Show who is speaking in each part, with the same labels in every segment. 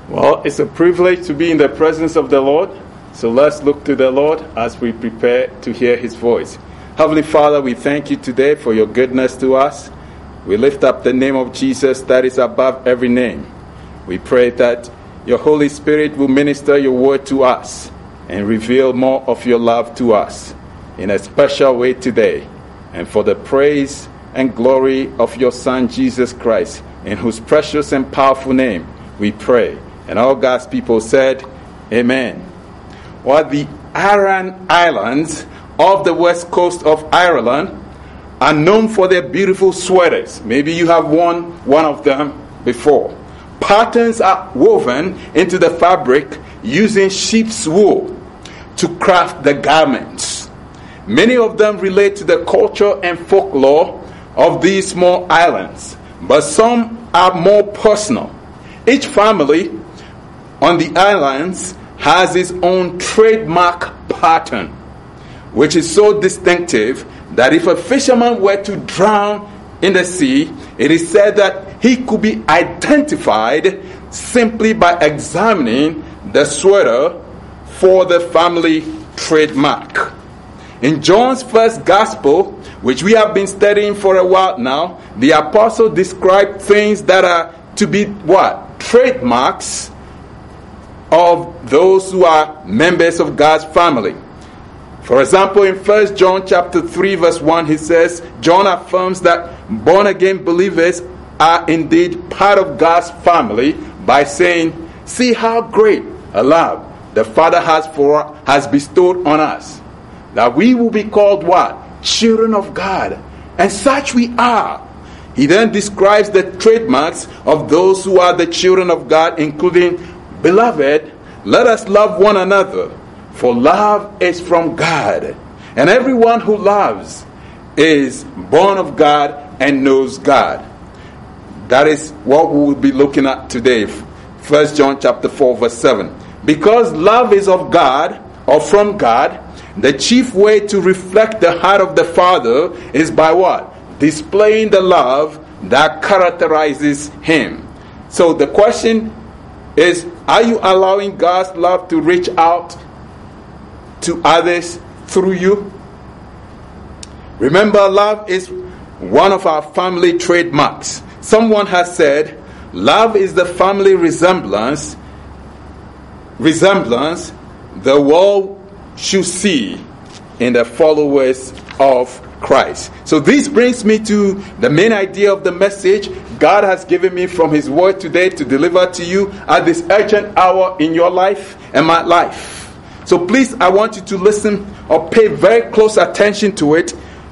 Speaker 1: Well, it's a privilege to be in the presence of the Lord. So let's look to the Lord as we prepare to hear His voice. Heavenly Father, we thank you today for your goodness to us. We lift up the name of Jesus that is above every name. We pray that your Holy Spirit will minister your word to us and reveal more of your love to us in a special way today. And for the praise and glory of your Son, Jesus Christ, in whose precious and powerful name we pray. And all God's people said, Amen. Well, the Aran Islands off the west coast of Ireland are known for their beautiful sweaters. Maybe you have worn one of them before. Patterns are woven into the fabric using sheep's wool to craft the garments. Many of them relate to the culture and folklore of these small islands, but some are more personal. Each family on the islands has its own trademark pattern, which is so distinctive that if a fisherman were to drown in the sea, it is said that he could be identified simply by examining the sweater for the family trademark. In John's first gospel, which we have been studying for a while now, the apostle described things that are to be what? Trademarks of those who are members of God's family. For example, in 1 John chapter 3 verse 1, he says, John affirms that born-again believers are indeed part of God's family by saying, see how great a love the Father has bestowed on us, that we will be called what? Children of God. And such we are. He then describes the trademarks of those who are the children of God, including, Beloved, let us love one another, for love is from God. And everyone who loves is born of God and knows God. That is what we will be looking at today. 1 John chapter 4 verse 7. Because love is of God, or from God, the chief way to reflect the heart of the Father is by what? Displaying the love that characterizes Him. So the question is, are you allowing God's love to reach out to others through you? Remember, love is one of our family trademarks. Someone has said, love is the family resemblance the world should see in the followers of Christ. So this brings me to the main idea of the message God has given me from His word today to deliver to you at this urgent hour in your life and my life. So please, I want you to listen or pay very close attention to it,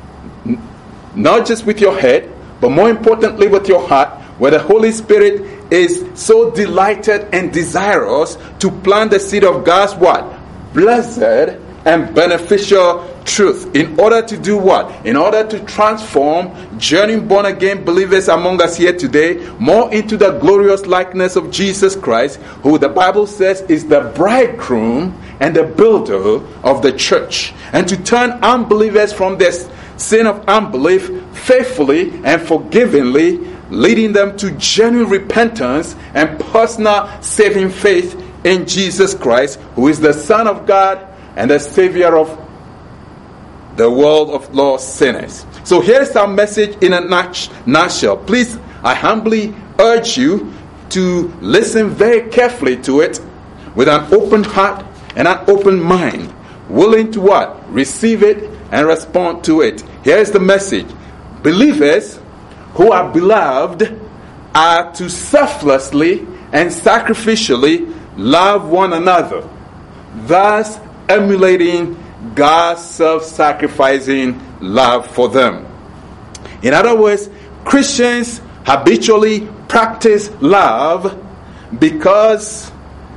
Speaker 1: not just with your head, but more importantly with your heart, where the Holy Spirit is so delighted and desirous to plant the seed of God's what? Blessed and beneficial truth. In order to do what? In order to transform journeying born again believers among us here today more into the glorious likeness of Jesus Christ, who the Bible says is the bridegroom and the builder of the church, and to turn unbelievers from their sin of unbelief faithfully and forgivingly, leading them to genuine repentance and personal saving faith in Jesus Christ, who is the Son of God and the Savior of the world of lost sinners. So here's our message in a nutshell. Please, I humbly urge you to listen very carefully to it with an open heart and an open mind, willing to what? Receive it and respond to it. Here's the message. Believers who are beloved are to selflessly and sacrificially love one another, thus emulating God's self-sacrificing love for them. In other words, Christians habitually practice love because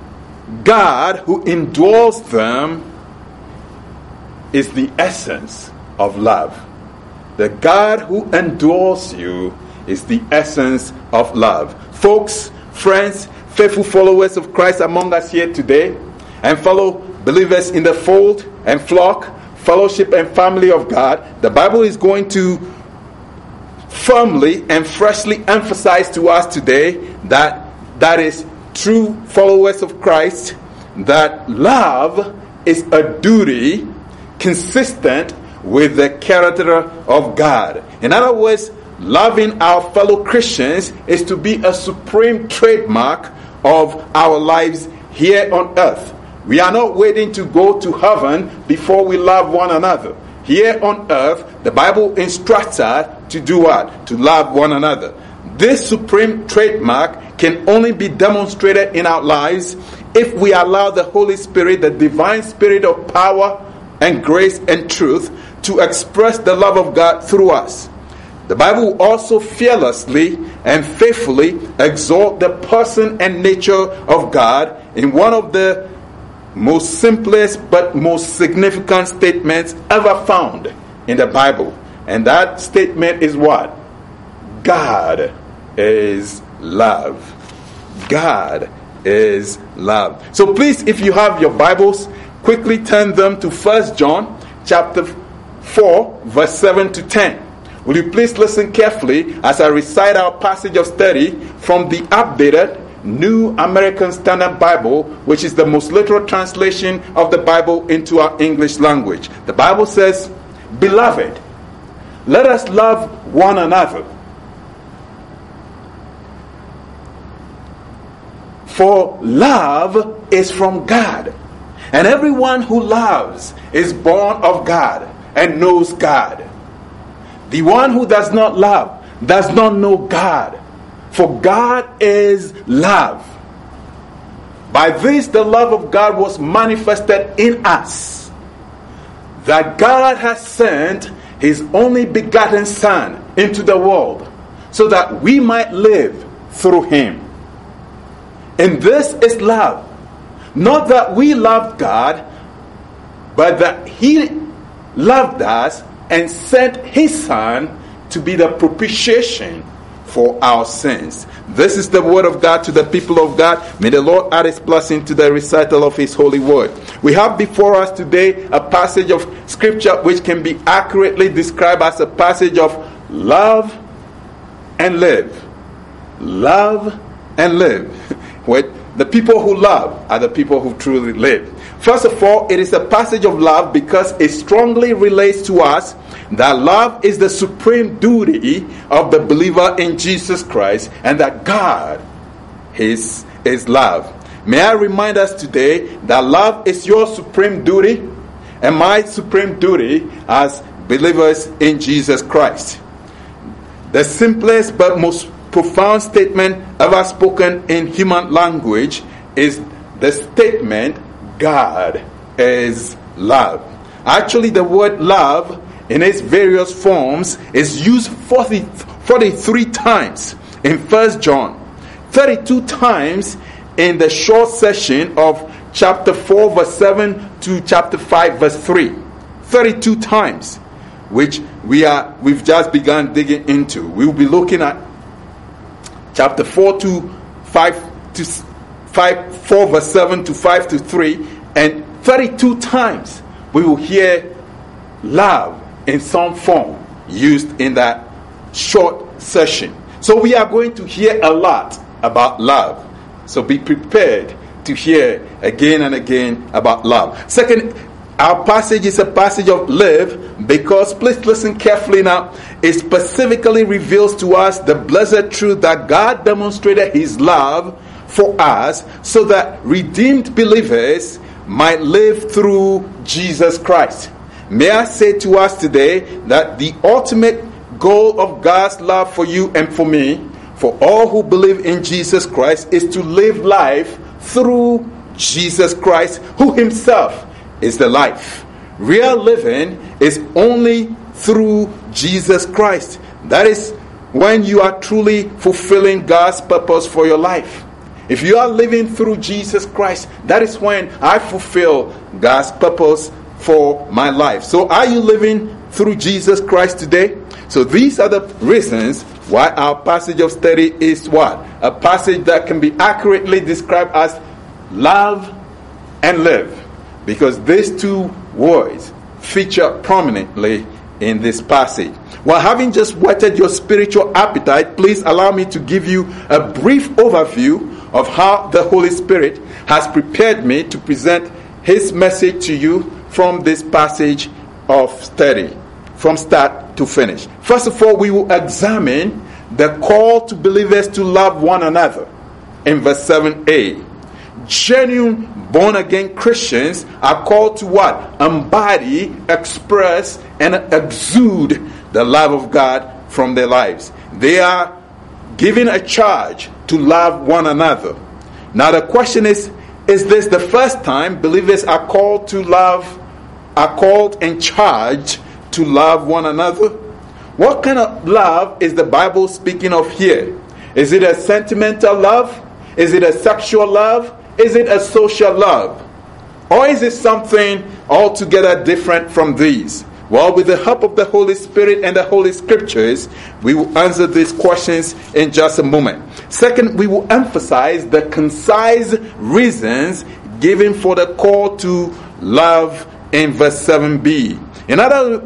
Speaker 1: God, who indwells them, is the essence of love. The God who indwells you is the essence of love. Folks, friends, faithful followers of Christ among us here today, and fellow believers in the fold and flock, fellowship and family of God, the Bible is going to firmly and freshly emphasize to us today that is true followers of Christ that love is a duty consistent with the character of God. In other words, loving our fellow Christians is to be a supreme trademark of our lives here on earth. We are not waiting to go to heaven before we love one another. Here on earth, the Bible instructs us to do what? To love one another. This supreme trademark can only be demonstrated in our lives if we allow the Holy Spirit, the divine spirit of power and grace and truth, to express the love of God through us. The Bible also fearlessly and faithfully exalt the person and nature of God in one of the most simplest but most significant statements ever found in the Bible. And that statement is what? God is love. God is love. So please, if you have your Bibles, quickly turn them to 1 John chapter 4, verse 7 to 10. Will you please listen carefully as I recite our passage of study from the updated New American Standard Bible, which is the most literal translation of the Bible into our English language. The Bible says, "Beloved, let us love one another. For love is from God, and everyone who loves is born of God and knows God. The one who does not love does not know God, for God is love. By this the love of God was manifested in us, that God has sent His only begotten Son into the world, so that we might live through Him. And this is love, not that we loved God, but that He loved us and sent His Son to be the propitiation for our sins." This is the word of God to the people of God. May the Lord add His blessing to the recital of His holy word. We have before us today a passage of Scripture which can be accurately described as a passage of love and live. Love and live. Where the people who love are the people who truly live. First of all, it is a passage of love because it strongly relates to us that love is the supreme duty of the believer in Jesus Christ, and that God is love. May I remind us today that love is your supreme duty and my supreme duty as believers in Jesus Christ. The simplest but most profound statement ever spoken in human language is the statement, God is love. Actually, the word love in its various forms is used 43 times in 1 John, 32 times in the short section of chapter 4 verse 7 to chapter 5 verse 3. 32 times, which we've just begun digging into. We will be looking at chapter 4 to 5 to 4 verse 7 to 5 to 3, and 32 times we will hear love in some form used in that short session. So we are going to hear a lot about love. So be prepared to hear again and again about love. Second, our passage is a passage of live because, please listen carefully now, it specifically reveals to us the blessed truth that God demonstrated His love for us so that redeemed believers might live through Jesus Christ. May I say to us today that the ultimate goal of God's love for you and for me, for all who believe in Jesus Christ, is to live life through Jesus Christ, who Himself is the life. Real living is only through Jesus Christ. That is when you are truly fulfilling God's purpose for your life. If you are living through Jesus Christ, that is when I fulfill God's purpose for my life. So are you living through Jesus Christ today? So these are the reasons why our passage of study is what? A passage that can be accurately described as love and live. Because these two words feature prominently in this passage. Well, having just whetted your spiritual appetite, please allow me to give you a brief overview of how the Holy Spirit has prepared me to present His message to you from this passage of study, from start to finish. First of all, we will examine the call to believers to love one another in verse 7a. Genuine born-again Christians are called to what? Embody, express, and exude the love of God from their lives. They are given a charge to love one another. Now the question is this the first time believers are called and charged to love one another? What kind of love is the Bible speaking of here? Is it a sentimental love? Is it a sexual love? Is it a social love? Or is it something altogether different from these? Well, with the help of the Holy Spirit and the Holy Scriptures, we will answer these questions in just a moment. Second, we will emphasize the concise reasons given for the call to love in verse 7b. In other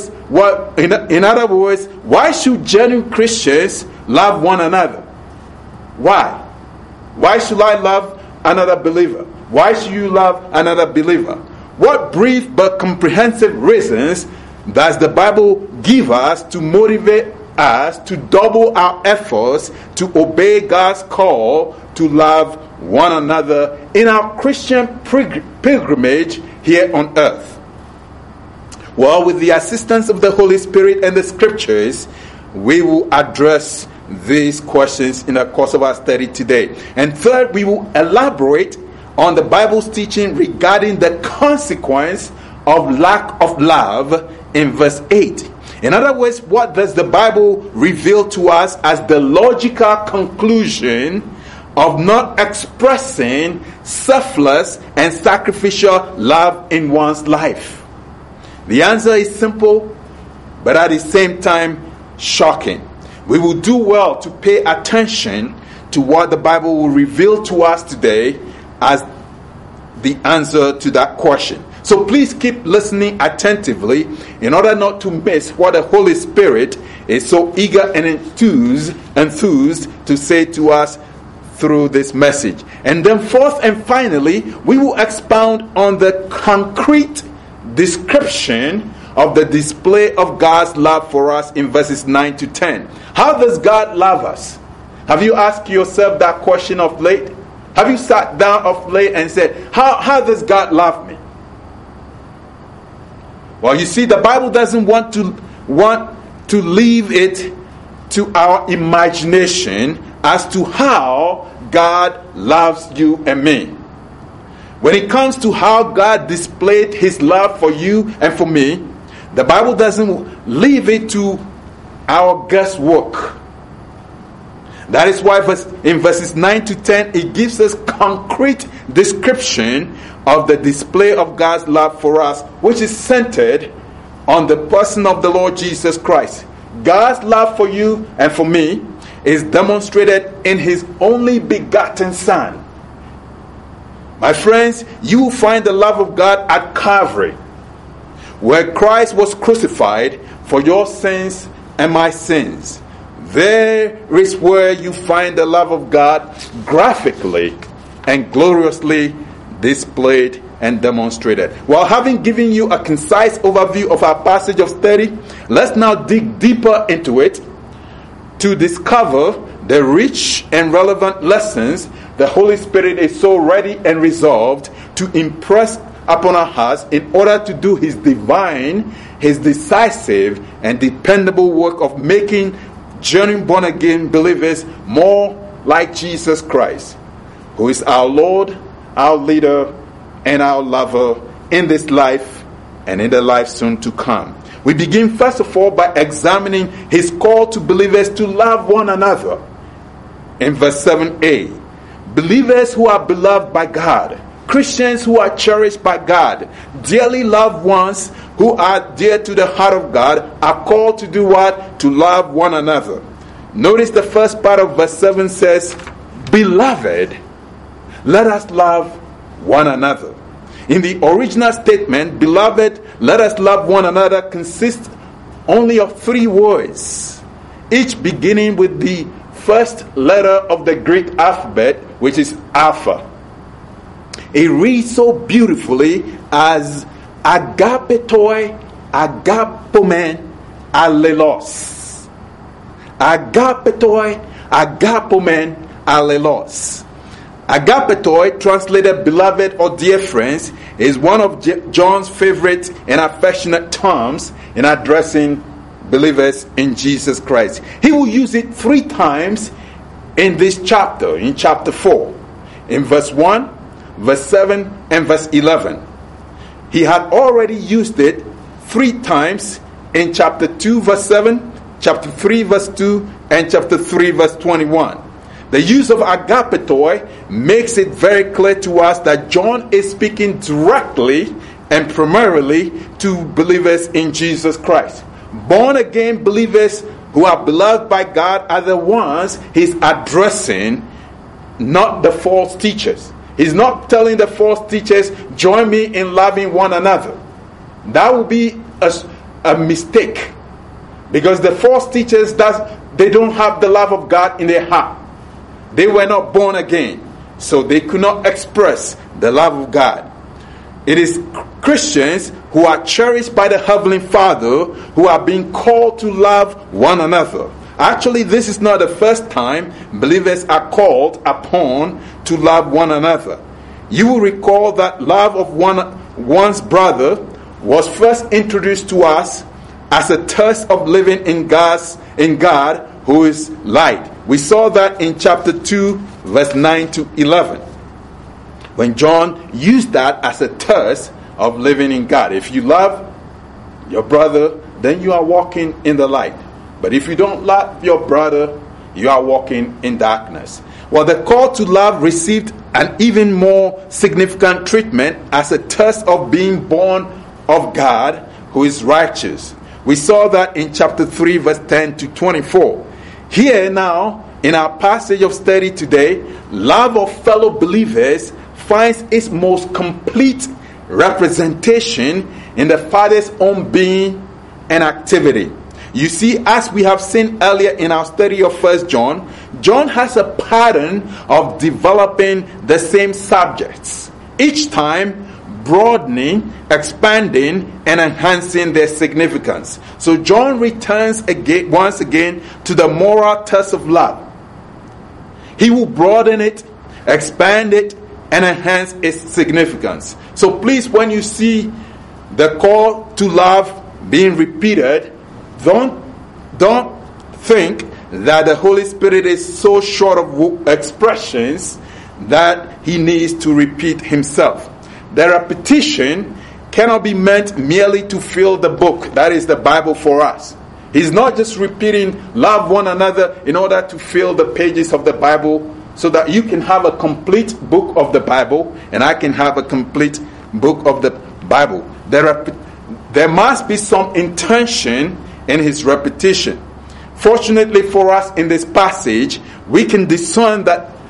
Speaker 1: words, why should genuine Christians love one another? Why? Why should I love another believer? Why should you love another believer? What brief but comprehensive reasons does the Bible give us to motivate us to double our efforts to obey God's call to love one another in our Christian pilgrimage here on earth? Well, with the assistance of the Holy Spirit and the Scriptures, we will address these questions in the course of our study today. And third, we will elaborate on the Bible's teaching regarding the consequence of lack of love in verse 8. In other words, what does the Bible reveal to us as the logical conclusion of not expressing selfless and sacrificial love in one's life? The answer is simple, but at the same time shocking. We will do well to pay attention to what the Bible will reveal to us today as the answer to that question. So please keep listening attentively in order not to miss what the Holy Spirit is so eager and enthused to say to us through this message. And then fourth and finally, we will expound on the concrete description of the display of God's love for us in verses 9 to 10. How does God love us? Have you asked yourself that question of late? Have you sat down of late and said, how does God love me? Well, you see, the Bible doesn't want to leave it to our imagination as to how God loves you and me. When it comes to how God displayed His love for you and for me, the Bible doesn't leave it to our guesswork. That is why in verses 9 to 10, it gives us concrete description of the display of God's love for us, which is centered on the person of the Lord Jesus Christ. God's love for you and for me is demonstrated in His only begotten Son. My friends, you will find the love of God at Calvary, where Christ was crucified for your sins and my sins. There is where you find the love of God graphically and gloriously displayed and demonstrated. While having given you a concise overview of our passage of study, let's now dig deeper into it to discover the rich and relevant lessons the Holy Spirit is so ready and resolved to impress upon our hearts in order to do His divine, His decisive and dependable work of making genuine born-again believers more like Jesus Christ, who is our Lord, our leader, and our lover in this life and in the life soon to come. We begin first of all by examining His call to believers to love one another. In verse 7a, believers who are beloved by God, Christians who are cherished by God, dearly loved ones who are dear to the heart of God, are called to do what? To love one another. Notice the first part of verse 7 says, Beloved, let us love one another. In the original statement, beloved, let us love one another, consists only of 3 words, each beginning with the first letter of the Greek alphabet, which is Alpha. It reads so beautifully as agapetoi, agapomen, allelos. Agapetoi, agapomen, allelos. Agapetoi, translated beloved or dear friends, is one of John's favorite and affectionate terms in addressing believers in Jesus Christ. He will use it 3 times in this chapter, in chapter 4, in verse 1, verse 7, and verse 11. He had already used it 3 times in chapter 2, verse 7, chapter 3, verse 2, and chapter 3, verse 21. The use of agapetoi makes it very clear to us that John is speaking directly and primarily to believers in Jesus Christ. Born again believers who are beloved by God are the ones he's addressing, not the false teachers. He's not telling the false teachers, join me in loving one another. That would be a mistake, because the false teachers, they don't have the love of God in their heart. They were not born again, so they could not express the love of God. It is Christians who are cherished by the Heavenly Father who are being called to love one another. Actually, this is not the first time believers are called upon to love one another. You will recall that love of one's brother was first introduced to us as a test of living in God who is light. We saw that in chapter 2, verse 9 to 11. When John used that as a test of living in God. If you love your brother, then you are walking in the light. But if you don't love your brother, you are walking in darkness. Well, the call to love received an even more significant treatment as a test of being born of God who is righteous. We saw that in chapter 3, verse 10 to 24. Here now, in our passage of study today, love of fellow believers finds its most complete representation in the Father's own being and activity. You see, as we have seen earlier in our study of 1 John, John has a pattern of developing the same subjects, each time broadening, expanding, and enhancing their significance. So John returns once again to the moral test of love. He will broaden it, expand it, and enhance its significance. So please, when you see the call to love being repeated, don't think that the Holy Spirit is so short of expressions that he needs to repeat himself. The repetition cannot be meant merely to fill the book, that is the Bible for us. He's not just repeating love one another in order to fill the pages of the Bible so that you can have a complete book of the Bible and I can have a complete book of the Bible. There must be some intention in his repetition. Fortunately for us in this passage, we can discern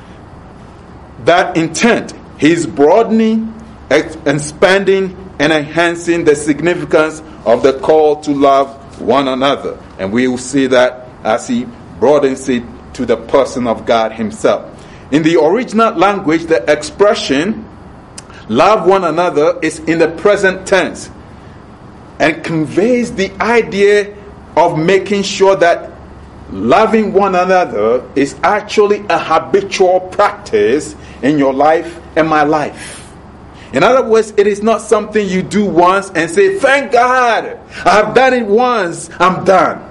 Speaker 1: that intent. He's broadening, expanding, and enhancing the significance of the call to love one another. And we will see that as he broadens it to the person of God himself. In the original language, the expression love one another is in the present tense and conveys the idea of making sure that loving one another is actually a habitual practice in your life and my life. In other words, it is not something you do once and say, thank God, I have done it once, I'm done.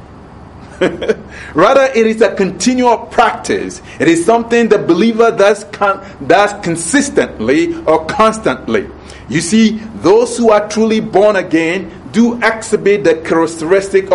Speaker 1: Rather, it is a continual practice. It is something the believer does consistently or constantly. You see, those who are truly born again do exhibit the characteristic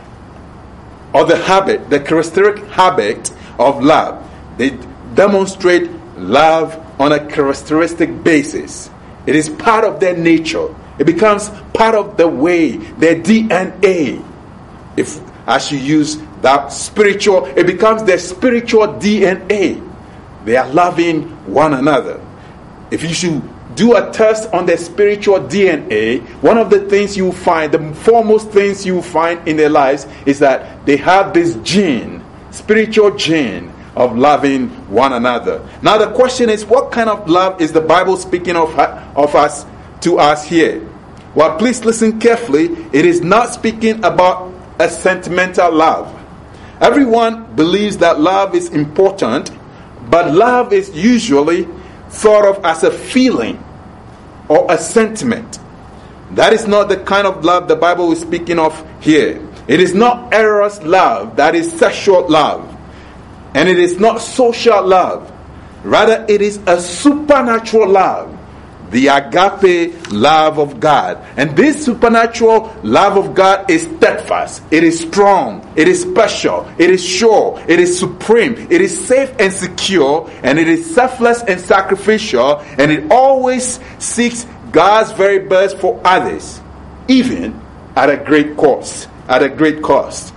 Speaker 1: the characteristic habit of love. They demonstrate love on a characteristic basis. It is part of their nature. It becomes part of the way, their DNA. As you use that spiritual, it becomes their spiritual DNA. They are loving one another. If you should do a test on their spiritual DNA, one of the things you find, the foremost things you find in their lives is that they have this gene, spiritual gene, of loving one another. Now the question is, what kind of love is the Bible speaking of us to us here? Well, please listen carefully. It is not speaking about a sentimental love. Everyone believes that love is important, but love is usually thought of as a feeling or a sentiment. That is not the kind of love the Bible is speaking of here. It is not eros love, that is sexual love. And it is not social love. Rather, it is a supernatural love. The agape love of God. And this supernatural love of God is steadfast. It is strong. It is special. It is sure. It is supreme. It is safe and secure. And it is selfless and sacrificial. And it always seeks God's very best for others, even at a great cost. At a great cost.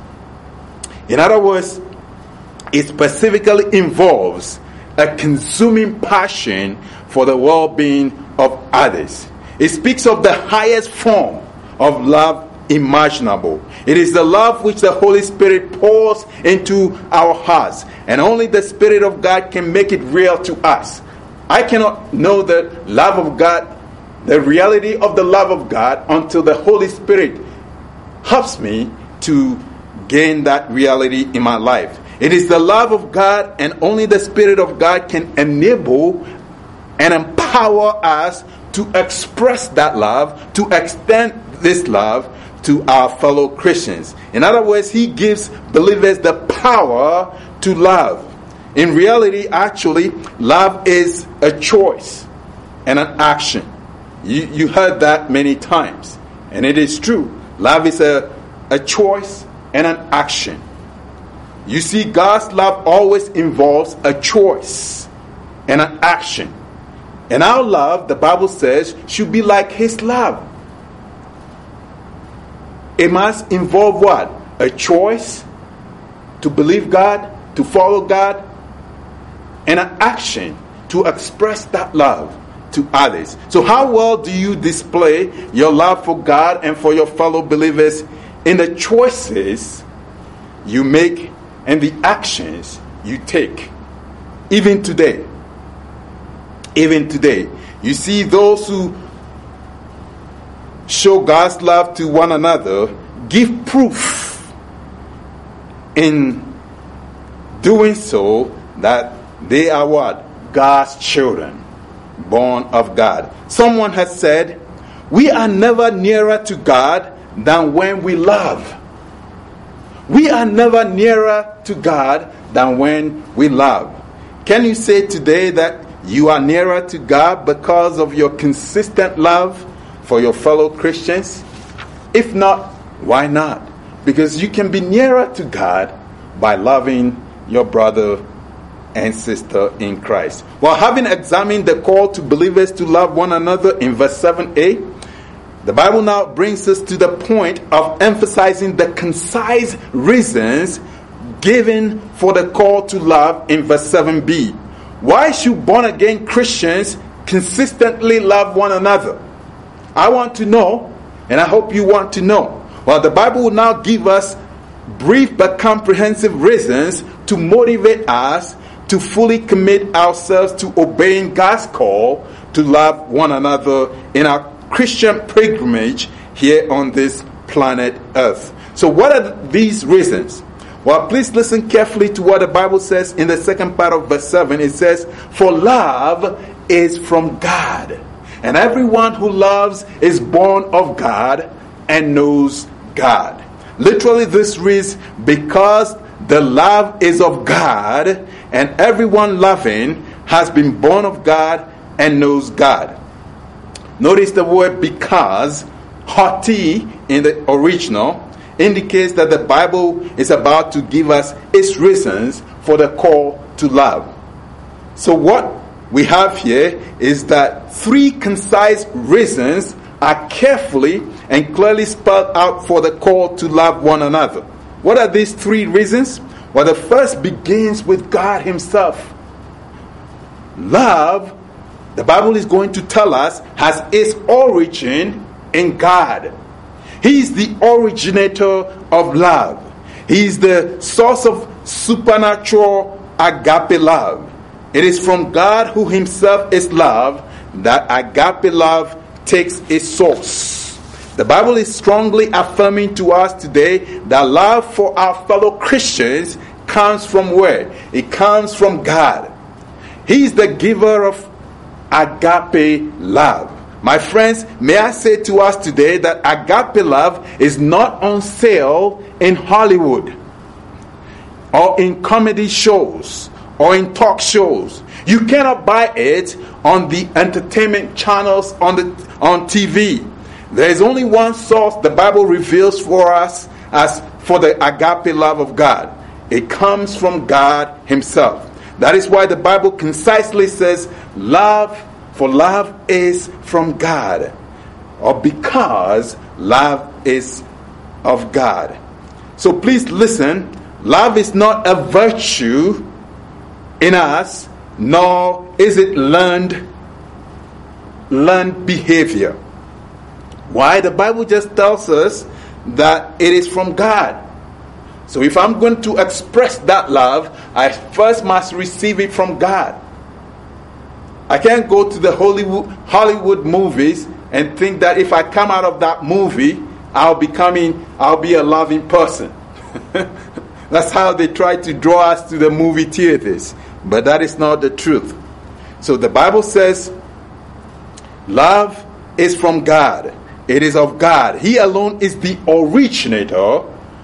Speaker 1: In other words, it specifically involves a consuming passion for the well-being of others. It speaks of the highest form of love imaginable. It is the love which the Holy Spirit pours into our hearts, and only the Spirit of God can make it real to us. I cannot know the love of God, the reality of the love of God, until the Holy Spirit helps me to gain that reality in my life. It is the love of God, and only the Spirit of God can enable and empower us to express that love, to extend this love to our fellow Christians. In other words, He gives believers the power to love. In reality, actually, love is a choice and an action. You heard that many times, and it is true. Love is a choice and an action. You see, God's love always involves a choice and an action. And our love, the Bible says, should be like His love. It must involve what? A choice to believe God, to follow God, and an action to express that love to others. So how well do you display your love for God and for your fellow believers in the choices you make and the actions you take? Even today. Even today. You see, those who show God's love to one another give proof in doing so that they are what? God's children, born of God. Someone has said, we are never nearer to God than when we love. We are never nearer to God than when we love. Can you say today that you are nearer to God because of your consistent love for your fellow Christians? If not, why not? Because you can be nearer to God by loving your brother and sister in Christ. Well, having examined the call to believers to love one another in verse 7a, the Bible now brings us to the point of emphasizing the concise reasons given for the call to love in verse 7b. Why should born-again Christians consistently love one another? I want to know, and I hope you want to know. Well, the Bible will now give us brief but comprehensive reasons to motivate us to fully commit ourselves to obeying God's call to love one another in our Christian pilgrimage here on this planet Earth. So what are these reasons? Well, please listen carefully to what the Bible says in the second part of verse 7. It says, for love is from God, and everyone who loves is born of God and knows God. Literally, this reads, because the love is of God, and everyone loving has been born of God and knows God. Notice the word because, hoti in the original, indicates that the Bible is about to give us its reasons for the call to love. So what we have here is that three concise reasons are carefully and clearly spelled out for the call to love one another. What are these three reasons? Well, the first begins with God Himself. Love, the Bible is going to tell us, has its origin in God. He is the originator of love. He is the source of supernatural agape love. It is from God, who himself is love, that agape love takes its source. The Bible is strongly affirming to us today that love for our fellow Christians comes from where? It comes from God. He is the giver of agape love. My friends, may I say to us today that agape love is not on sale in Hollywood or in comedy shows or in talk shows. You cannot buy it on the entertainment channels on TV. There is only one source the Bible reveals for us as for the agape love of God. It comes from God himself. That is why the Bible concisely says, love is from God, or because love is of God. So please listen, love is not a virtue in us, nor is it learned behavior. Why? The Bible just tells us that it is from God. So if I'm going to express that love, I first must receive it from God. I can't go to the Hollywood movies and think that if I come out of that movie, I'll be a loving person. That's how they try to draw us to the movie theaters. But that is not the truth. So the Bible says, love is from God. It is of God. He alone is the originator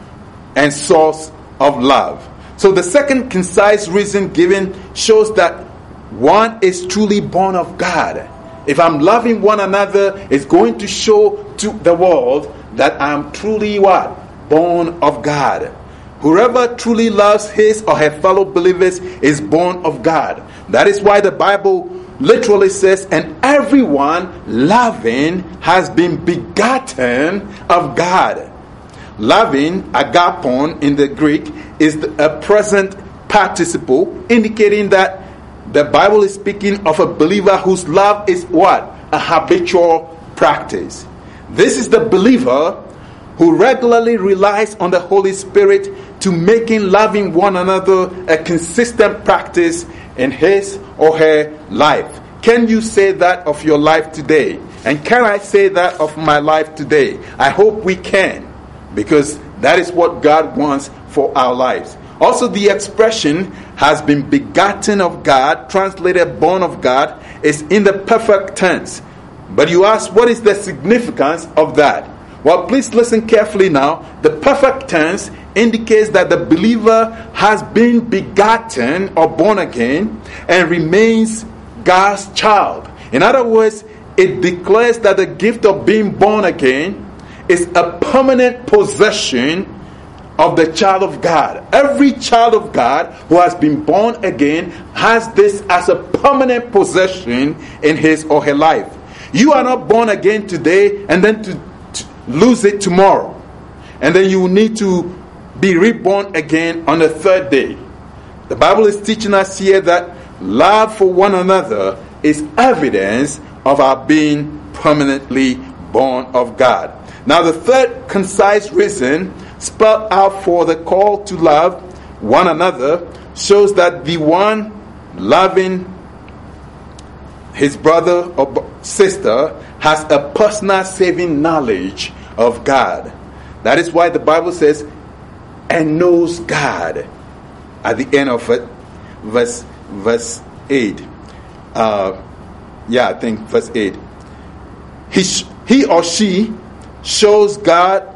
Speaker 1: and source of love. So the second concise reason given shows that one is truly born of God. If I'm loving one another, it's going to show to the world that I'm truly what? Born of God. Whoever truly loves his or her fellow believers is born of God. That is why the Bible literally says, and everyone loving has been begotten of God. Loving, agapon in the Greek, is a present participle, indicating that the Bible is speaking of a believer whose love is what? A habitual practice. This is the believer who regularly relies on the Holy Spirit to making loving one another a consistent practice in his or her life. Can you say that of your life today? And can I say that of my life today? I hope we can, because that is what God wants for our lives. Also, the expression has been begotten of God, translated born of God, is in the perfect tense. But you ask, what is the significance of that? Well, please listen carefully now. The perfect tense indicates that the believer has been begotten or born again and remains God's child. In other words, it declares that the gift of being born again is a permanent possession of the child of God. Every child of God who has been born again has this as a permanent possession in his or her life. You are not born again today and then to lose it tomorrow. And then you will need to be reborn again on the third day. The Bible is teaching us here that love for one another is evidence of our being permanently born of God. Now the third concise reason spelled out for the call to love one another shows that the one loving his brother or sister has a personal saving knowledge of God. That is why the Bible says, and knows God, at the end of it, verse 8. I think verse 8. He or she knows God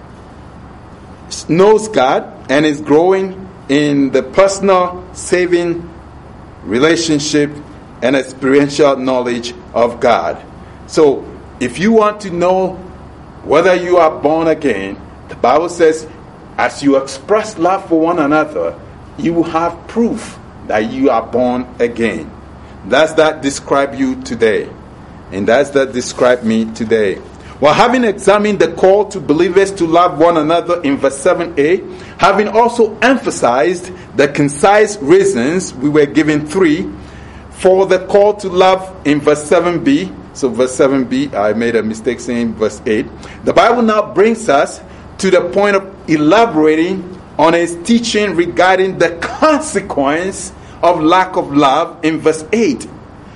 Speaker 1: and is growing in the personal saving relationship and experiential knowledge of God. So if you want to know whether you are born again, the Bible says as you express love for one another, you will have proof that you are born again. Does that describe you today? And does that describe me today? Well, having examined the call to believers to love one another in verse 7a, having also emphasized the concise reasons, we were given 3, for the call to love in verse 7b. So verse 7b, I made a mistake saying verse 8. The Bible now brings us to the point of elaborating on his teaching regarding the consequence of lack of love in verse 8.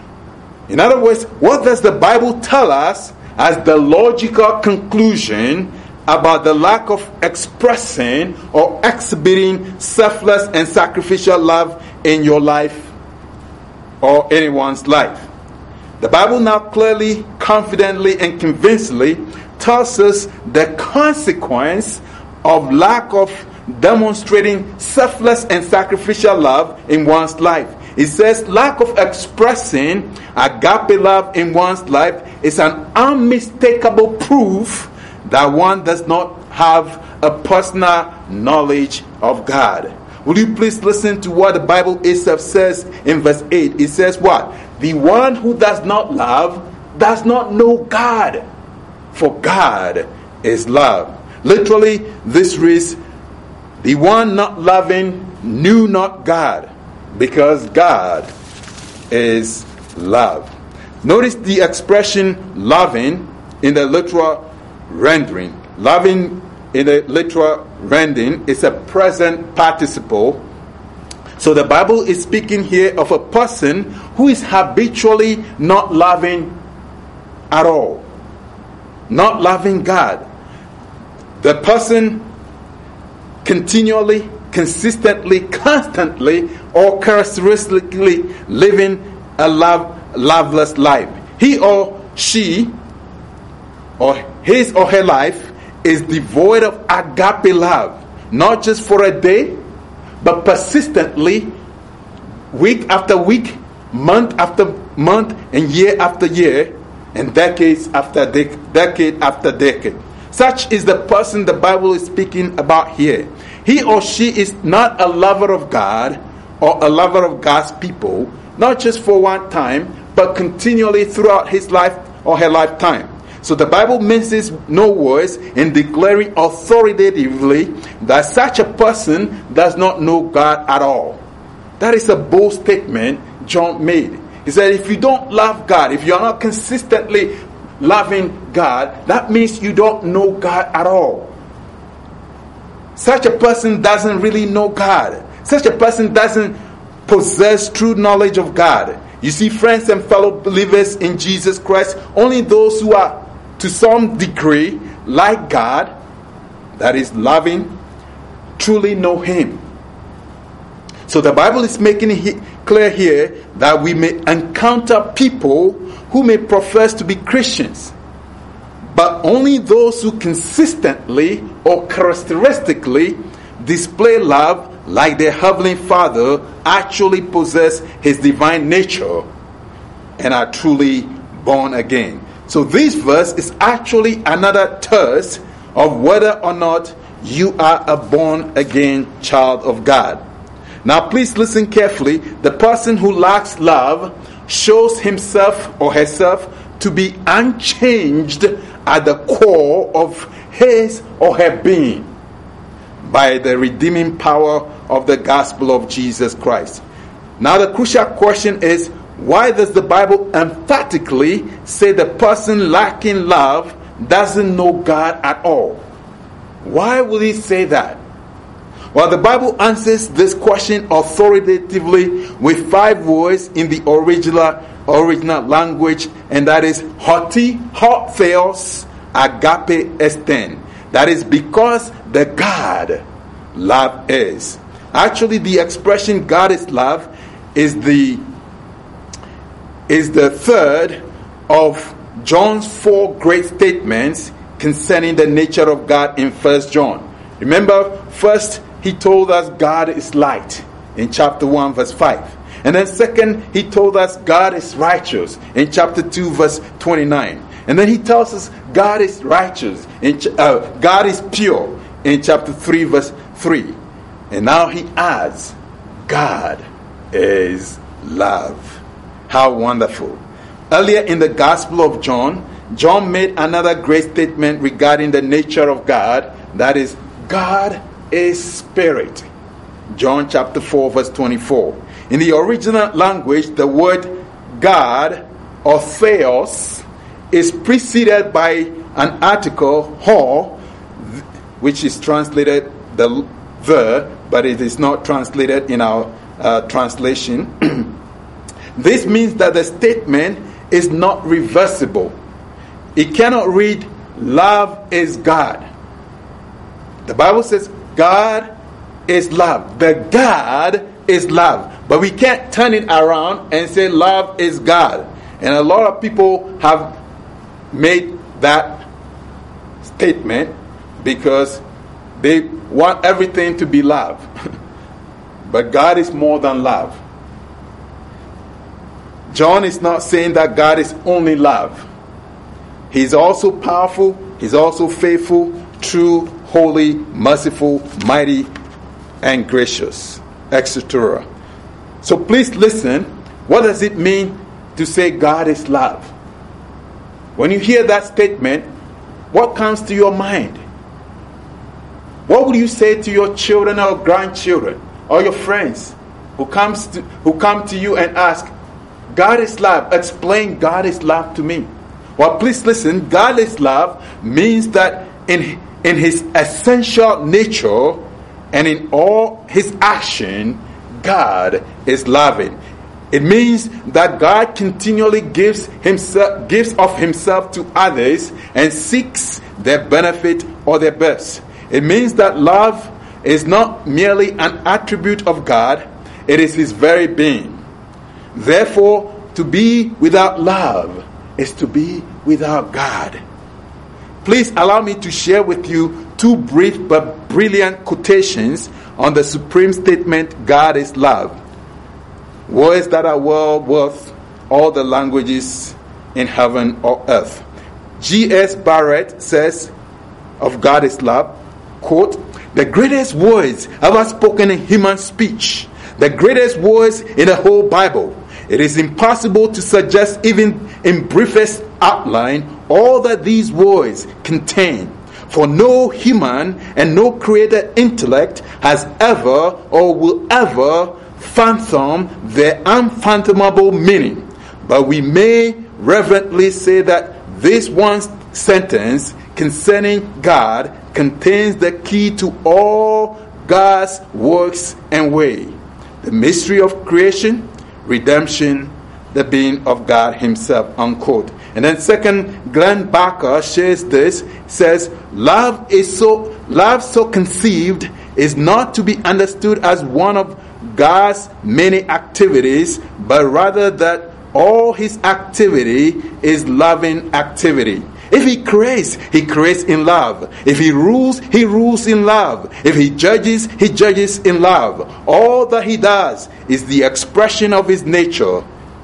Speaker 1: In other words, what does the Bible tell us as the logical conclusion about the lack of expressing or exhibiting selfless and sacrificial love in your life or anyone's life? The Bible now clearly, confidently, and convincingly tells us the consequence of lack of demonstrating selfless and sacrificial love in one's life. It says lack of expressing agape love in one's life is an unmistakable proof that one does not have a personal knowledge of God. Will you please listen to what the Bible itself says in verse 8? It says what? The one who does not love does not know God, for God is love. Literally, this reads, the one not loving knew not God, because God is love. Notice the expression loving in the literal rendering. Loving in the literal rendering is a present participle. So the Bible is speaking here of a person who is habitually not loving at all. Not loving God. The person continually, consistently, constantly, or characteristically living a loveless life. He or she, or his or her life, is devoid of agape love, not just for a day, but persistently, week after week, month after month, and year after year, and decades after decade after decade. Such is the person the Bible is speaking about here. He or she is not a lover of God or a lover of God's people, not just for one time, but continually throughout his life or her lifetime. So the Bible minces no words in declaring authoritatively that such a person does not know God at all. That is a bold statement John made. He said, if you don't love God, if you are not consistently loving God, that means you don't know God at all. Such a person doesn't really know God. Such a person doesn't possess true knowledge of God. You see, friends and fellow believers in Jesus Christ, only those who are to some degree like God, that is loving, truly know Him. So the Bible is making it clear here that we may encounter people who may profess to be Christians, but only those who consistently or characteristically display love like their Heavenly Father actually possess His divine nature and are truly born again. So this verse is actually another test of whether or not you are a born again child of God. Now please listen carefully. The person who lacks love shows himself or herself to be unchanged at the core of his or her being by the redeeming power of the gospel of Jesus Christ. Now the crucial question is, why does the Bible emphatically say the person lacking love doesn't know God at all? Why will he say that? Well, the Bible answers this question authoritatively with 5 words in the original language, and that is hot theos agape esten. That is because the God love is. Actually, the expression God is love is the third of John's 4 great statements concerning the nature of God in 1 John. Remember, first he told us God is light in chapter 1 verse 5. And then second, he told us God is righteous in chapter 2 verse 29. And then he tells us God is righteous, God is pure in chapter 3 verse 3. And now he adds, God is love. How wonderful. Earlier in the Gospel of John, John made another great statement regarding the nature of God. That is, God is spirit. John chapter 4 verse 24. In the original language, the word God or theos is preceded by an article, ho, which is translated the there, but it is not translated in our translation. This means that the statement is not reversible. It cannot read, love is God. The Bible says God is love. The God is love. But we can't turn it around and say love is God. And a lot of people have made that statement because they want everything to be love. But God is more than love. John is not saying that God is only love. He's also powerful. He's also faithful, true, holy, merciful, mighty, and gracious, etc. So please listen. What does it mean to say God is love? When you hear that statement, what comes to your mind? What would you say to your children or grandchildren or your friends who come to you and ask, God is love, explain God is love to me? Well, please listen. God is love means that in his essential nature and in all his action, God is loving. It means that God continually gives of himself to others and seeks their benefit or their best. It means that love is not merely an attribute of God, it is his very being. Therefore, to be without love is to be without God. Please allow me to share with you two brief but brilliant quotations on the supreme statement, God is love. Words that are well worth all the languages in heaven or earth. G.S. Barrett says of God is love, quote, the greatest words ever spoken in human speech, the greatest words in the whole Bible. It is impossible to suggest even in briefest outline all that these words contain. For no human and no created intellect has ever or will ever fathom their unfathomable meaning. But we may reverently say that this one sentence concerning God contains the key to all God's works and way. The mystery of creation, redemption, the being of God himself, unquote. And then second, Glenn Barker shares this, says, love so conceived is not to be understood as one of God's many activities, but rather that all his activity is loving activity. If he creates in love. If he rules in love. If he judges in love. All that he does is the expression of his nature.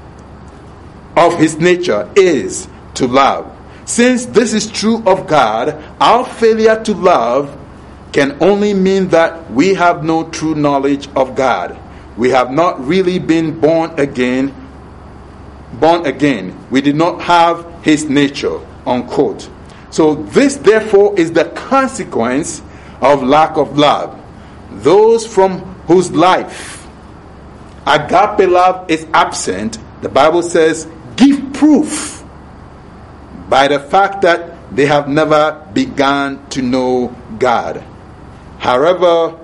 Speaker 1: Of his nature is to love. Since this is true of God, our failure to love can only mean that we have no true knowledge of God. We have not really been born again. We did not have his nature, unquote. So this therefore is the consequence of lack of love. Those from whose life agape love is absent, the Bible says, give proof by the fact that they have never begun to know God. However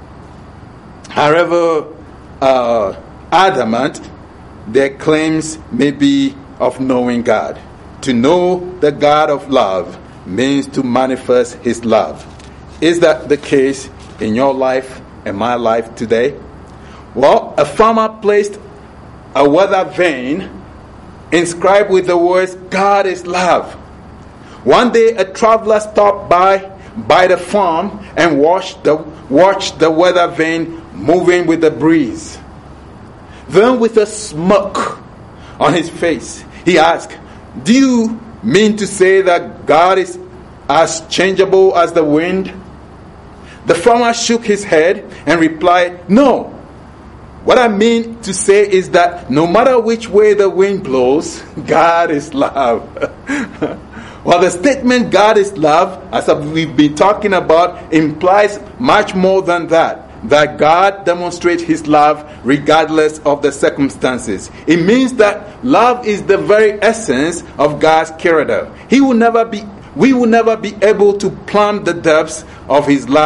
Speaker 1: adamant their claims may be of knowing God. To know the God of love means to manifest his love. Is that the case in your life and my life today? Well, a farmer placed a weather vane inscribed with the words, God is love. One day a traveler stopped by the farm and watched the weather vane moving with the breeze. Then with a smirk on his face, he asked, do you mean to say that God is as changeable as the wind? The farmer shook his head and replied, no. What I mean to say is that no matter which way the wind blows, God is love. Well, the statement God is love, as we've been talking about, implies much more than that. That God demonstrates his love regardless of the circumstances. It means that love is the very essence of God's character. We will never be able to plumb the depths of his love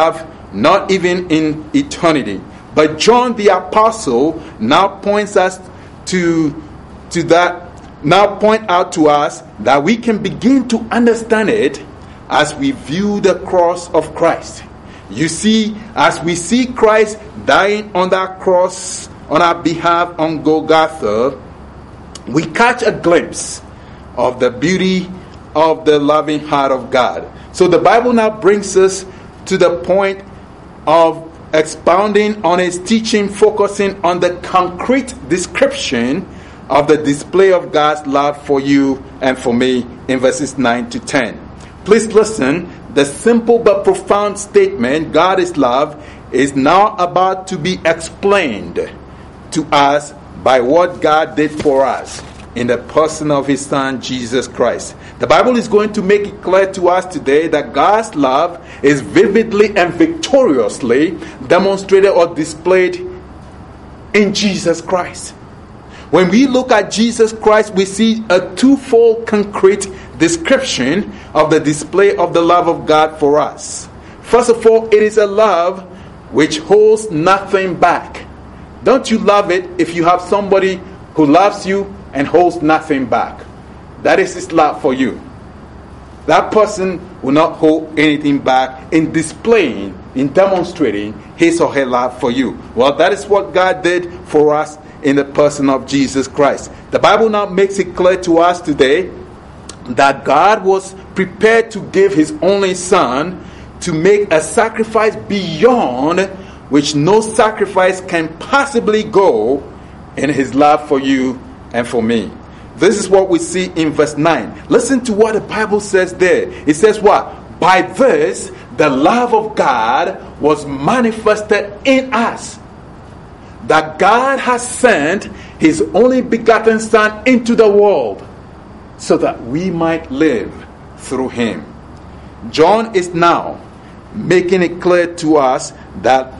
Speaker 1: not even in eternity. But John the Apostle now points us to that, now point out to us that we can begin to understand it as we view the cross of Christ. You see, as we see Christ dying on that cross on our behalf on Golgotha, we catch a glimpse of the beauty of the loving heart of God. So the Bible now brings us to the point of expounding on its teaching, focusing on the concrete description of the display of God's love for you and for me in verses 9 to 10. Please listen. The simple but profound statement, God is love, is now about to be explained to us by what God did for us in the person of His Son, Jesus Christ. The Bible is going to make it clear to us today that God's love is vividly and victoriously demonstrated or displayed in Jesus Christ. When we look at Jesus Christ, we see a twofold concrete description of the display of the love of God for us. First of all, it is a love which holds nothing back. Don't you love it if you have somebody who loves you and holds nothing back? That is His love for you. That person will not hold anything back in displaying, in demonstrating his or her love for you. Well, that is what God did for us in the person of Jesus Christ. The Bible now makes it clear to us today that God was prepared to give His only Son to make a sacrifice beyond which no sacrifice can possibly go in His love for you and for me. This is what we see in verse 9. Listen to what the Bible says there. It says what? By this, the love of God was manifested in us, that God has sent His only begotten Son into the world so that we might live through Him. John is now making it clear to us that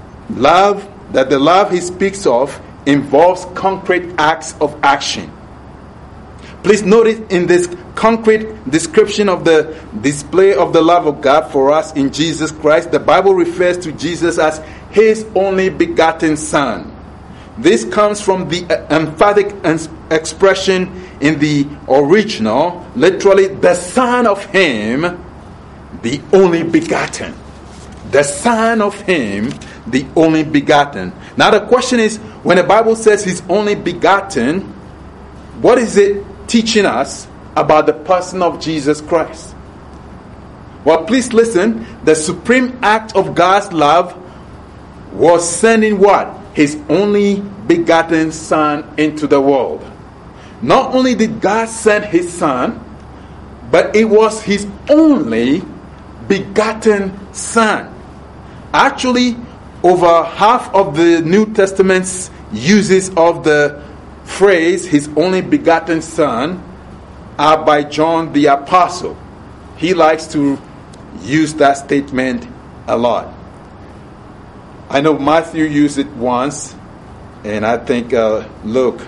Speaker 1: the love he speaks of involves concrete acts of action. Please notice in this concrete description of the display of the love of God for us in Jesus Christ, the Bible refers to Jesus as His only begotten Son. This comes from the emphatic expression in the original, literally, the Son of Him, the only begotten. The Son of Him, the only begotten. Now the question is, when the Bible says His only begotten, what is it teaching us about the person of Jesus Christ? Well, please listen. The supreme act of God's love was sending what? His only begotten Son into the world. Not only did God send His Son, but it was His only begotten Son. Actually, over half of the New Testament's uses of the phrase His only begotten Son are by John the Apostle. He likes to use that statement a lot. I know Matthew used it once, and I think Luke,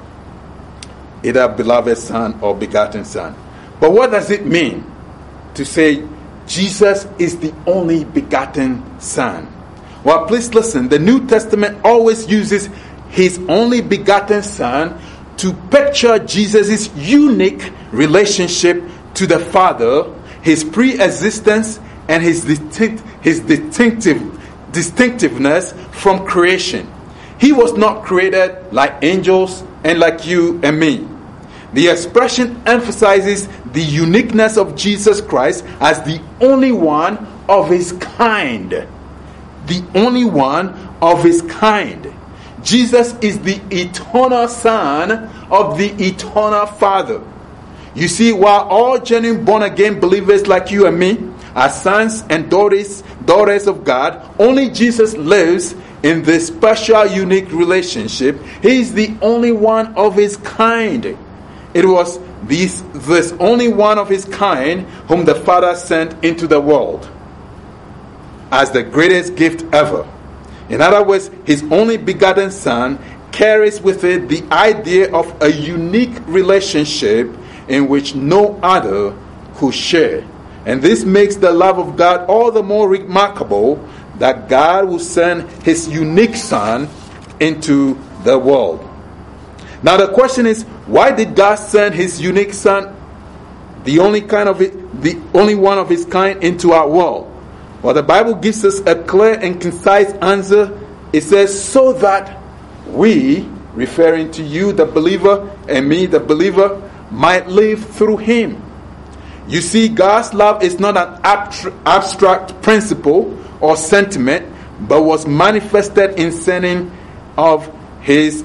Speaker 1: either beloved Son or begotten Son. But what does it mean to say Jesus is the only begotten Son? Well, please listen. The New Testament always uses His only begotten Son to picture Jesus' unique relationship to the Father, His pre-existence, and His distinctiveness from creation. He was not created like angels and like you and me. The expression emphasizes the uniqueness of Jesus Christ as the only one of His kind. The only one of His kind. Jesus is the eternal Son of the eternal Father. You see, while all genuine born-again believers like you and me are sons and daughters of God, only Jesus lives in this special, unique relationship. He is the only one of His kind. It was this only one of His kind whom the Father sent into the world as the greatest gift ever. In other words, His only begotten Son carries with it the idea of a unique relationship in which no other could share. And this makes the love of God all the more remarkable that God will send his unique Son into the world. Now the question is, why did God send his unique Son, the only one of his kind, into our world? Well, the Bible gives us a clear and concise answer. It says, so that we, referring to you, the believer, and me, the believer, might live through him. You see, God's love is not an abstract principle or sentiment, but was manifested in sending of his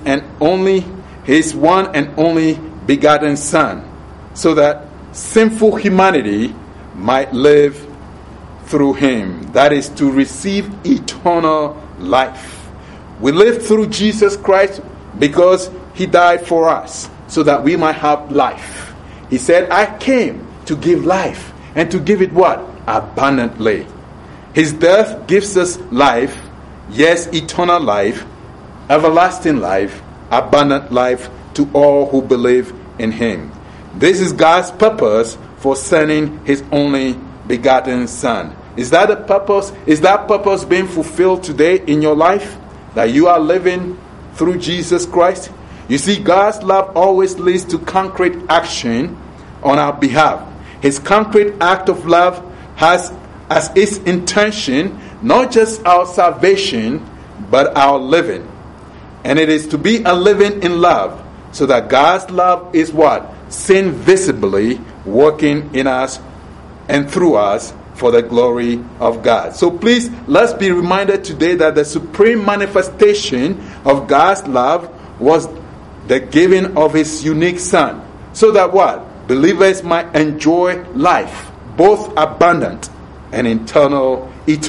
Speaker 1: one and only begotten Son, so that sinful humanity might live through him. That is, to receive eternal life. We live through Jesus Christ because he died for us, so that we might have life. He said, I came to give life, and to give it what? Abundantly. His death gives us life, yes, eternal life, everlasting life, abundant life to all who believe in him. This is God's purpose for sending his only begotten Son. Is that a purpose? Is that purpose being fulfilled today in your life? That you are living through Jesus Christ? You see, God's love always leads to concrete action on our behalf. His concrete act of love has as its intention not just our salvation, but our living. And it is to be a living in love, so that God's love is what? Seen visibly working in us and through us for the glory of God. So please, let's be reminded today that the supreme manifestation of God's love was the giving of his unique Son, so that what? Believers might enjoy life, both abundant and eternal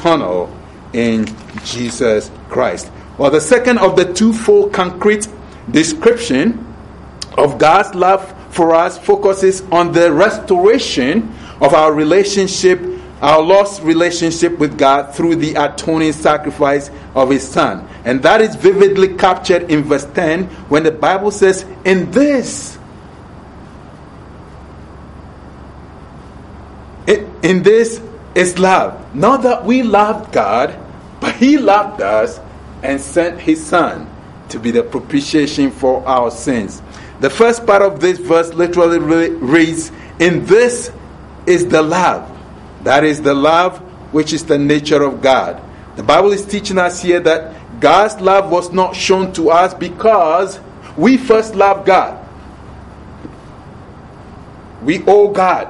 Speaker 1: in Jesus Christ. Well, the second of the twofold concrete description of God's love for us focuses on the restoration of our relationship, our lost relationship with God, through the atoning sacrifice of his Son. And that is vividly captured in verse 10 when the Bible says, in this is love. Not that we loved God, but he loved us and sent his Son to be the propitiation for our sins. The first part of this verse literally reads, in this is the love. That is the love which is the nature of God. The Bible is teaching us here that God's love was not shown to us because we first loved God. We owe God.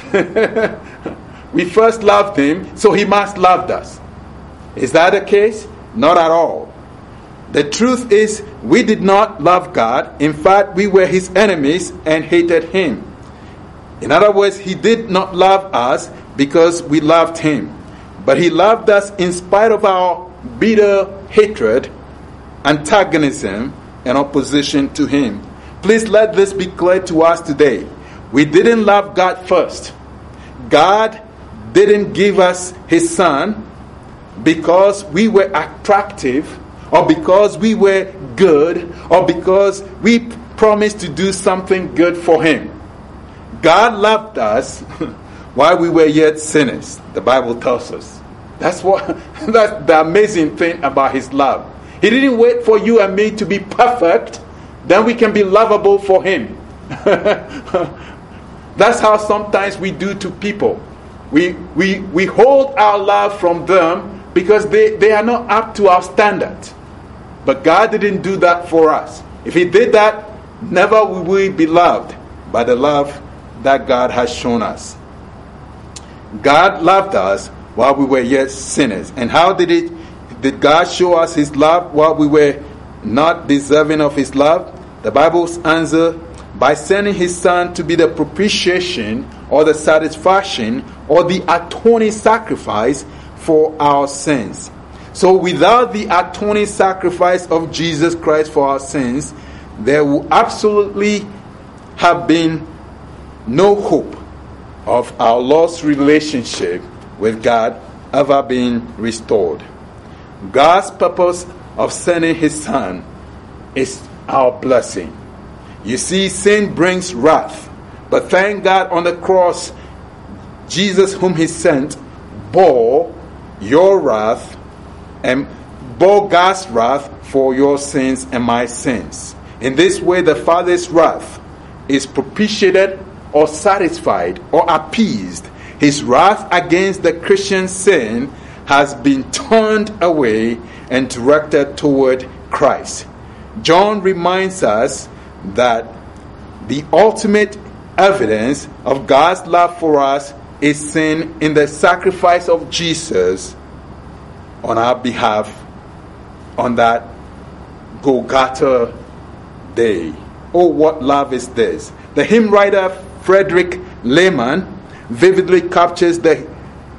Speaker 1: We first loved him, so he must love us. Is that the case? Not at all. The truth is, we did not love God. In fact, we were his enemies and hated him. In other words, he did not love us because we loved him. But he loved us in spite of our bitter hatred, antagonism, and opposition to him. Please let this be clear to us today. We didn't love God first. God didn't give us his Son because we were attractive, or because we were good, or because we promised to do something good for him. God loved us while we were yet sinners, the Bible tells us. That's the amazing thing about his love. He didn't wait for you and me to be perfect, then we can be lovable for him. That's how sometimes we do to people. We hold our love from them because they are not up to our standard. But God didn't do that for us. If he did that, never will we be loved by the love that God has shown us. God loved us while we were yet sinners. And how did God show us his love while we were not deserving of his love? The Bible's answer, by sending his Son to be the propitiation, or the satisfaction, or the atoning sacrifice for our sins. So without the atoning sacrifice of Jesus Christ for our sins, there will absolutely have been no hope of our lost relationship with God ever being restored. God's purpose of sending his Son is our blessing. You see, sin brings wrath, but thank God on the cross, Jesus whom he sent bore your wrath and bore God's wrath for your sins and my sins. In this way, the Father's wrath is propitiated or satisfied or appeased. His wrath against the Christian sin has been turned away and directed toward Christ. John reminds us that the ultimate evidence of God's love for us is seen in the sacrifice of Jesus on our behalf on that Golgotha day. Oh, what love is this? The hymn writer Frederick Lehman vividly captures the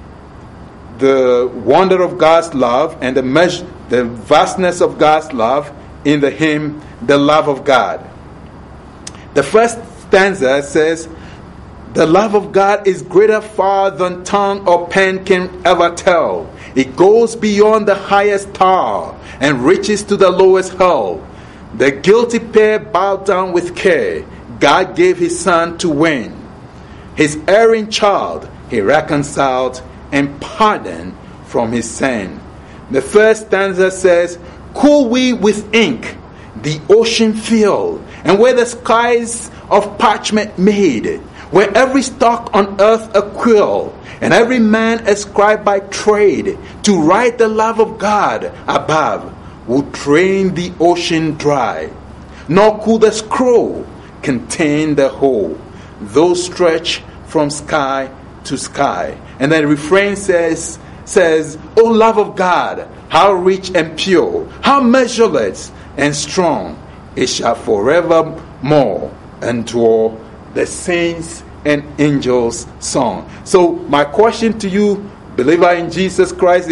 Speaker 1: wonder of God's love and the vastness of God's love in the hymn, The Love of God. The first stanza says, "The love of God is greater far than tongue or pen can ever tell. It goes beyond the highest tower and reaches to the lowest hell. The guilty pair bowed down with care. God gave his son to win. His erring child he reconciled and pardoned from his sin." The third stanza says, "Cool we with ink the ocean fill, and where the skies of parchment made, where every stalk on earth a quill, and every man a scribe by trade, to write the love of God above, would drain the ocean dry, nor could the scroll contain the whole, though stretch from sky to sky." And then the refrain says, "O love of God, how rich and pure, how measureless and strong, it shall forevermore endure the saints and angels' song." So my question to you, believer in Jesus Christ,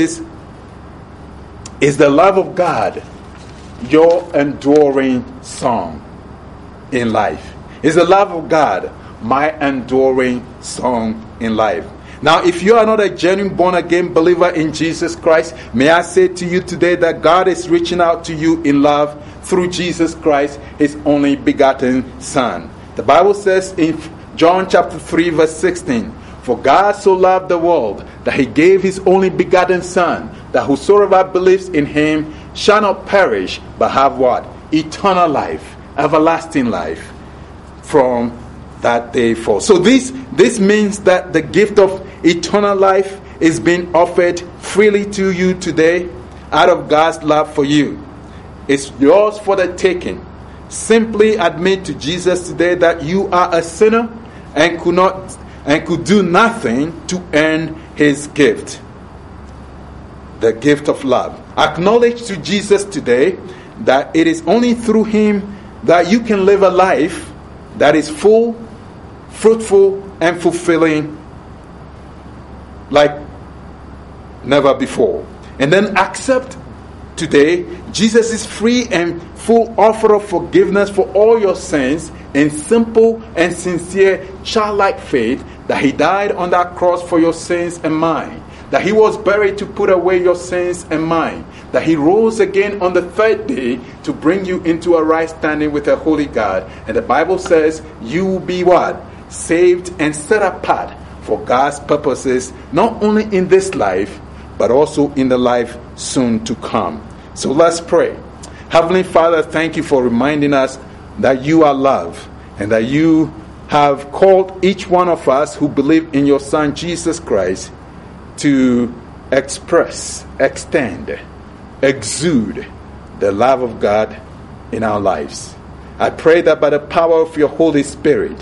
Speaker 1: is the love of God your enduring song in life? Is the love of God my enduring song in life? Now, if you are not a genuine born-again believer in Jesus Christ, may I say to you today that God is reaching out to you in love through Jesus Christ, his only begotten Son. The Bible says in John chapter 3 verse 16, "For God so loved the world that he gave his only begotten Son, that whosoever believes in him shall not perish, but have" what? Eternal life, everlasting life from that day forth. So this means that the gift of eternal life is being offered freely to you today out of God's love for you. It's yours for the taking. Simply admit to Jesus today that you are a sinner and could do nothing to earn his gift, the gift of love. Acknowledge to Jesus today that it is only through him that you can live a life that is full, fruitful, and fulfilling like never before. And then accept today Jesus' free and full offer of forgiveness for all your sins in simple and sincere childlike faith that he died on that cross for your sins and mine, that he was buried to put away your sins and mine, that he rose again on the third day to bring you into a right standing with a holy God. And the Bible says you will be what? Saved and set apart for God's purposes, not only in this life, but also in the life soon to come. So let's pray. Heavenly Father, thank you for reminding us that you are love, and that you have called each one of us who believe in your Son Jesus Christ to express, extend, exude the love of God in our lives. I pray that by the power of your Holy Spirit,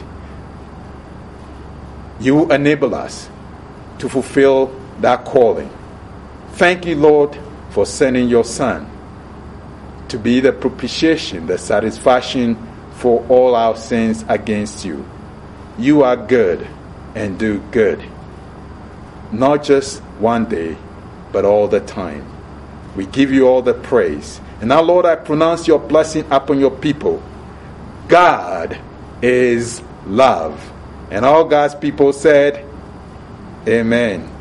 Speaker 1: you will enable us to fulfill that calling. Thank you, Lord, for sending your Son to be the propitiation, the satisfaction for all our sins against you. You are good and do good, not just one day, but all the time. We give you all the praise. And now, Lord, I pronounce your blessing upon your people. God is love. And all God's people said, Amen.